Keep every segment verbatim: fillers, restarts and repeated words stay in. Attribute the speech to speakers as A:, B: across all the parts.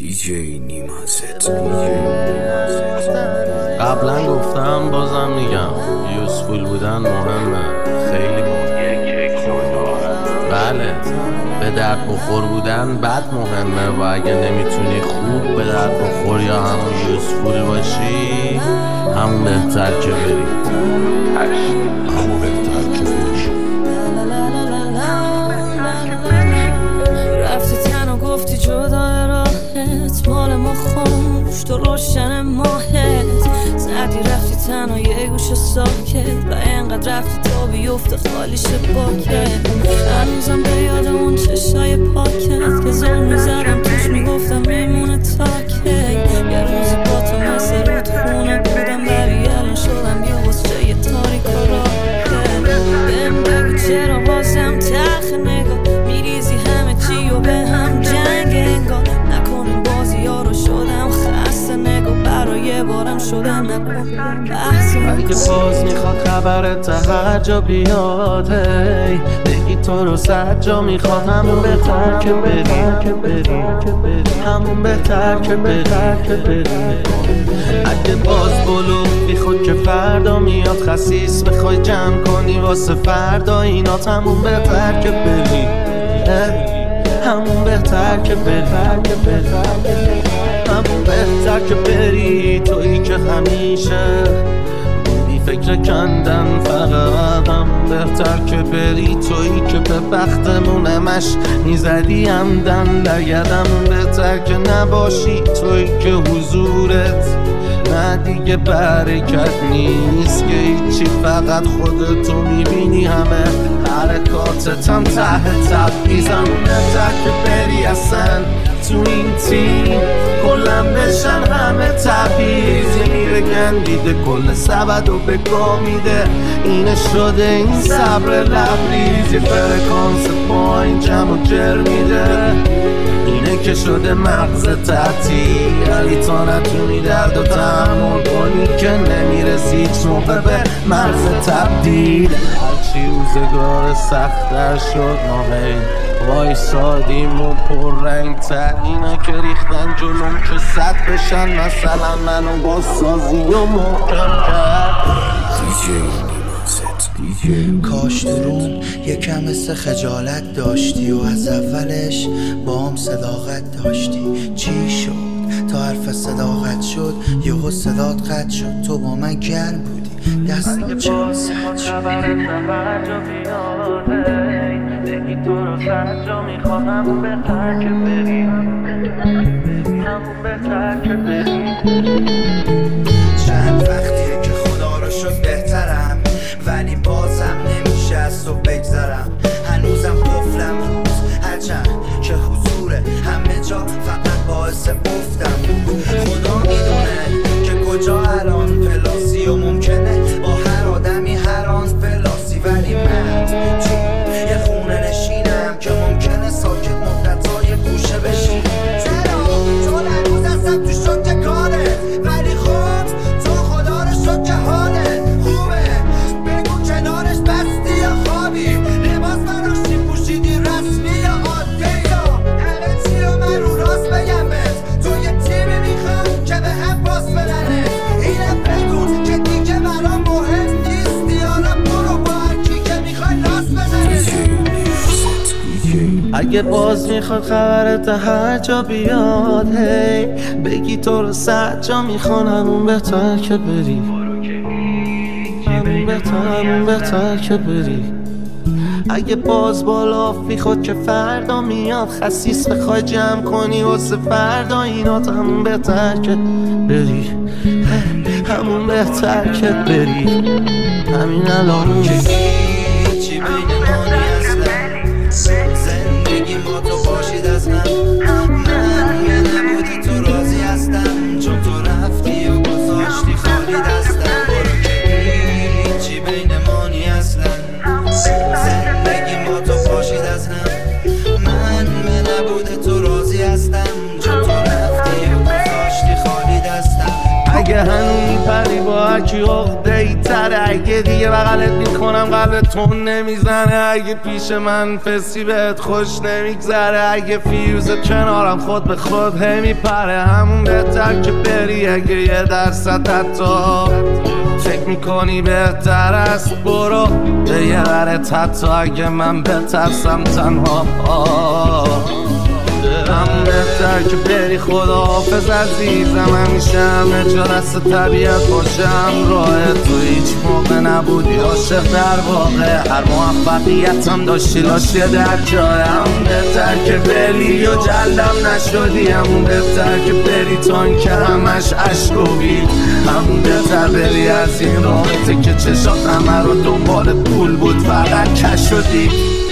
A: دیجی نیمازت.
B: قبلا گفتم بازم میگم یوزفول بودن مهمه، خیلی مهمه. بله، به درد بخور بودن بد مهمه و اگه نمیتونی خوب به درد بخور یا همون یوزفول باشی همون بهتر که بری همون بهتر که بری.
C: رفتی تنها گفتی جدای راهت، مال ما خوش تو روشن ماهت. زدی رفتی تنها یه گوش ساکت و اینقدر رفتی تا بیفته خالیش پاکت. هنوزم به یاد اون چشای پاکت که زل میزدم توش میگفتم میمونه تاکت. یه روزی با تو مثل رود خونه بودم ولی الان شدم یه واسه یه تاریک و راکت. بهم بگو چرا بازم تلخ نگاه میریزی همه چی و به هم جنگ انگار. نکنه بازی ها رو شدم خسته نگاه برای بارم شدم نکن بحث.
B: اگه باز میخواد خبرت هر جا بیاد هی بگی تو رو صد جا میخواد همون بهتر که بری همون بهتر که بری. اگه باز بلوفی خود که فردا میاد خسیس بخوای جمع کنی واسه فردا اینات همون بهتر که بری همون بهتر که بری همون بهتر که بری. تویی که همیشه بودی فکر کندن فقط همون بهتر که بری. تویی که به بختمونمش میزدی همدن لگدمون بهتر که نباشی. تویی که حضورت نه دیگه برکت نیست که هیچی فقط خودتو میبینی همه حرکاتت هم ته تبعیزم بهتر که بری اصلا تو این تیم کلم بشن همه تبعیزی میره گندیده کل سبد و به گاه میده. اینه شده این صبر لبریزی فرکانس پایین جمع و جر میده. اینه که شده مغز تعطیل ولی تا نتونی درد و تحمل کنی که نمیرسی هیچ موقع به مغز تبدیل. هرچی روزگار سخت‌تر شد ما هی وایسادیم و پررنگ تر. اینا که ریختن جلوم که صد بشن مثلا منو با سازی و محکم کرد.
A: دیجی نیمازت. دیجی
D: کاش درون یکم مثل خجالت داشتی و از اولش با هم صداقت داشتی. چی شد تا حرف صداقت شد یهو صدات قطع شد. تو با من گرم بودی دستم چرا سرد شد. بگی تو رو صد جا میخوام همون بهتر که بری همون بهتر که بری. چند وقتیه که خدا رو شد بهترم ولی بازم نمیشه از تو بگذرم. هنوزم قفلم روز هرچند که حضور همه جا فقط باعث افتم بود. خدا میدونه که کجا الان پلاسی و ممکنه با هر آدمی هر آن پلاسی ولی من تو یه خونه نشینم که ممکنه ساکت مدتای گوشه بشین. چرا؟ چون هنوز هستم تو شد کاره ولی خود تو خدا رو شد که حاله خوبه. بگو کنارش بستی یا خوابی لباس براشی پوشیدی رسمی یا عادی یا همه چی رو من رو راست بگم بهت. تو یه تیمی میخوام که به هم باس بدنه. اینه بگو که دیگه برام مهم نیستی حالا برو با هرکی که میخوای لاس بزنه.
B: اگه باز میخواد خبرت هر جا بیاد هی بگی تو رو صد جا میخوان همون بهتر که بری همون بهتر همون بهتر که بری. اگه باز بالافی خود که فردا میاد خسیس بخوای جمع کنی واسه فردا اینات همون بهتر که بری همون بهتر که بری همین الان که
D: هیچی بین ما نیستم. زندگی ما تو باشید از من من یه نبودی تو راضی هستم چون تو رفتی و گذاشتی خالی دستم. برو که هیچی بین ما نیستم. زندگی ما تو باشید از هم من یه نبودی تو راضی هستم چون تو رفتی و گذاشتی خالی دستم.
B: اگه هنوز میپری با هرکی عقده ای تره. اگه دیگه بغلت میکنم قلبت تون نمیزنه. اگه پیش من فسی بهت خوش نمیگذره. اگه فیوزت کنارم خود به خود هی میپره. همون بهتر که بری اگه یه درصد حتی فکر میکنی بهتر است برو به یه ورت. حتی اگه من بترسم تنها همون بهتر که بری. خداحافظ عزیزم، همیشه همه جا دست طبیعت باشم. راه تو هیچ موقع نبودی عاشق در واقع. هر موفقیتم داشتی لاشی در جای. همون بهتر که بری و جلدم نشدی. همون بهتر که بری تا این که همش عشق و بید. همون بهتر بری از این رابطه که چشات همه رو دنبال پول بود فقط کش شدی.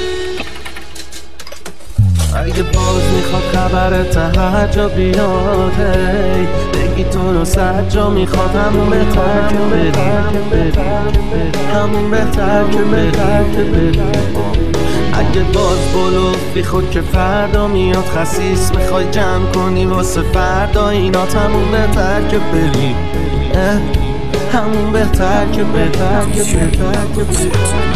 B: اگه باز میخواد خبرت هر جا بیاد هی بگی تو رو صد جا میخواد. همون بهتر که بری همون بهتر که بری. اگه باز بلوف بی خود که فردا میاد خسیس میخوای جمع کنی واسه فردا اینات. همون بهتر که بری همون بهتر که بهتر که بهتر که بری.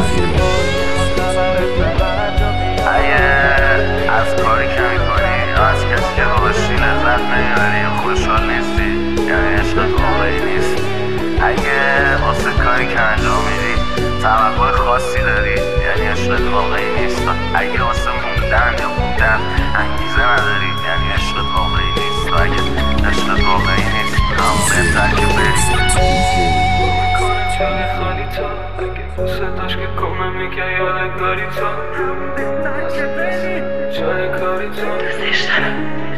E: از کاری که میکنی یا از کسی که باشی لذت نمیبری یا خوشحال نیستی یعنی عشقت واقعی نیست. اگه واسه کاری که انجام میدی توقع خاصی داری یعنی عشقت واقعی نیست. اگه واسه موندن یا بودن انگیزه نداری یعنی عشقت واقعی نیست. و اگه عشقت واقعی نیست همون بهتر که بری. خالی تو اگه دوست داشت که کنم میگه یادگاری تو جای کاری تو دوستش دارم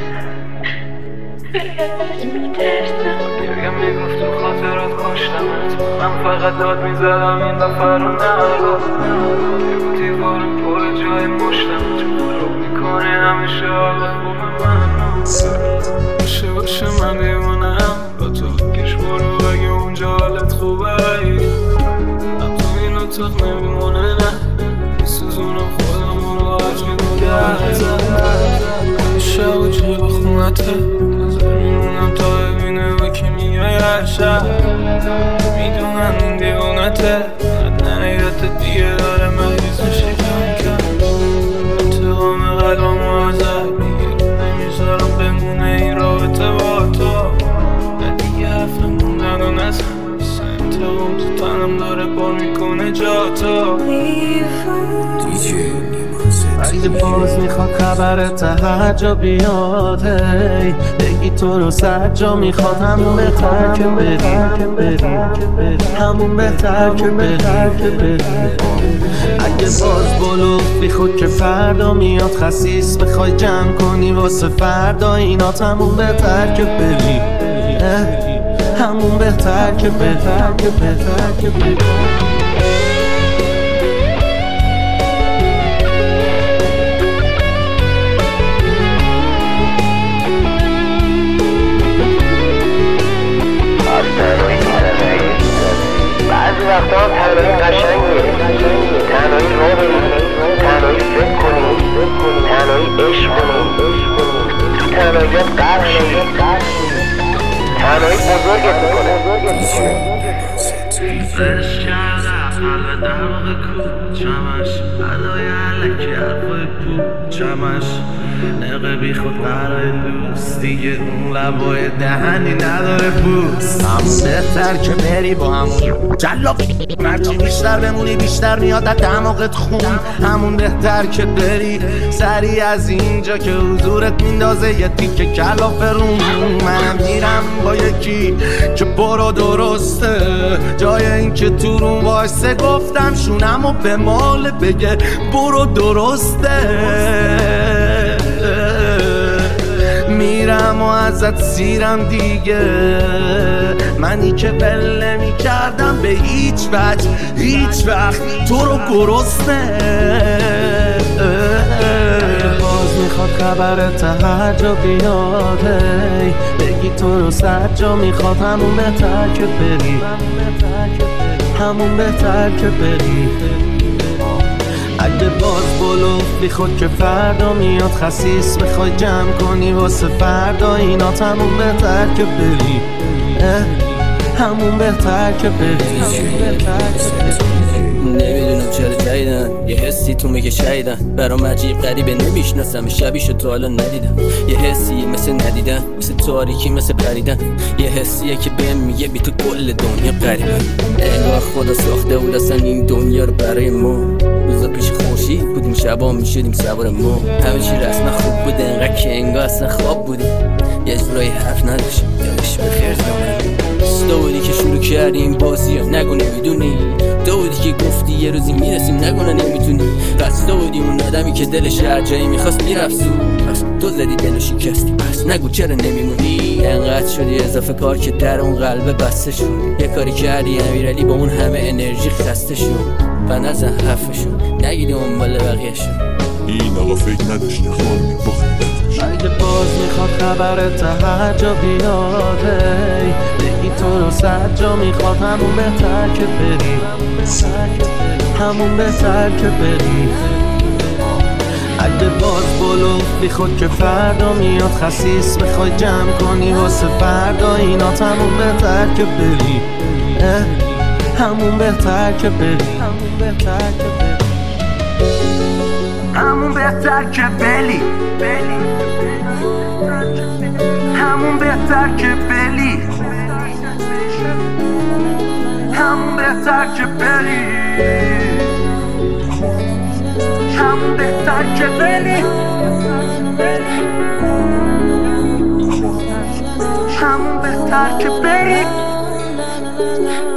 E: گرگم میگفت تو خاطرات کشتمت. من فقط داد میزدم این دفعه رو نگفت. یه دیوارم پر جای مشتمت رو میکنه همیشه حالا خوب من باشه باشه من دیوانم با تو کش برو اگه اونجا حالت خوبه. من تو این اتاق نمیمونه نه میسوزونم خودم رو هرچی شب و جیب خونته نظر میمونم تا ببینه و که میگه هر شب میدونم این دیوانته. نهیت دیگه داره مریض میشه کم کم. انتقام قلبم رو ازت میگیره نمیذارم بمونه این رابطه با تو. نه دیگه حرف موندن و نزن انتقام تو تنم داره پر میکنه جا تو.
B: اگه باز میخواد خبرت هر جا بیاد هی بگی تو رو صد جا میخواد. همون بهتر که بری همون بهتر که بری. اگه باز بلوف بی خود که فردا میاد خسیس بخوای جمع کنی واسه فردا اینات. همون بهتر که بری همون بهتر که بهتر که بهتر که بری.
F: بعضی وقتا هم تنهایی قشنگه. تنهایی رو ببینی، تنهایی فکر کنی، تنهایی عشق کنی، تو تنهاییت غرق شی. تنهایی بزرگت میکنه.
B: عشق کردم قلب در واقع کو چمش بدای علکی حرفای پو چمش نقه بی خود قرای دوست دیگه اون لبای دهنی نداره بوست. همون بهتر که بری با همون جلاب مرچی بیشتر بمونی بیشتر میاد در دماغت خون. همون بهتر که بری سری از اینجا که حضورت میندازه یه تیکه کلافه روم. منم میرم با یکی که برو درسته جای این که تو روم وایسه گفتم شونم و به مال بگه برو درسته. میرم و ازت سیرم دیگه منی که بله میکردم به هیچ وجه هیچ وقت تو رو گرسنه. باز میخواد خبرت هر جا بیاد هی بگی تو رو صد جا میخواد. همون بهتر که بری همون بهتر که بری. اگه باز بلوف بی خود که فردا میاد خسیس بخوای جمع کنی واسه فردا اینات. همون بهتر که بری همون بهتر که بری.
G: نمیدونم چرا جایدن یه حسی تو میگه شایدن برام عجیب غریبه نمیشناسم شبیشو تا حالا ندیدم یه حسی مثل ندیدن مثل تاریکی مثل پریدن یه حسیه که بهم میگه بی تو کل دنیا غریبه انگار خدا ساخته بود اصلا این دنیا رو برای ما روزا پیش خورشید بودیم شبا میشدیم سوار ما همه چی رسما خوب بوده انقدر که انگار اصلا خواب بوده یه جورایی حرف نداشت داشت به خیر زمان تو بودی که شروع کردیم بازی ها نگو نمیدونی تو بودی که گفتی یه روزی میرسیم نگو نمیتونی پس تو بودی اون آدمی که دلش هر جایی میخواست میرفت پس تو زدی دلو شکستی پس نگو چرا نمیمونی انقدر شدی اضافه کار که در اون قلبه بسته شد یه کاری کردی امیرعلی با اون همه انرژی خسته شد و نزن حرفه شد نگیدی اون بالا بقیه شد
H: این آقا فکر نداشتی خواهی باختی
B: اگه باز میخواد خبرت هر جا بیاد بگی تو رو صد جا میخواد همون بهتر که بری همون بهتر که بری اگه باز بلوفی خود که فردا میاد خسیس بخوای جمع کنی واسه فردا اینات همون بهتر که بری همون بهتر که بری همون بهتر که بری
D: همون بهتر که بلی همون بهتر که بلی همون بهتر که بلی همون بهتر که بلی همون بهتر که بلی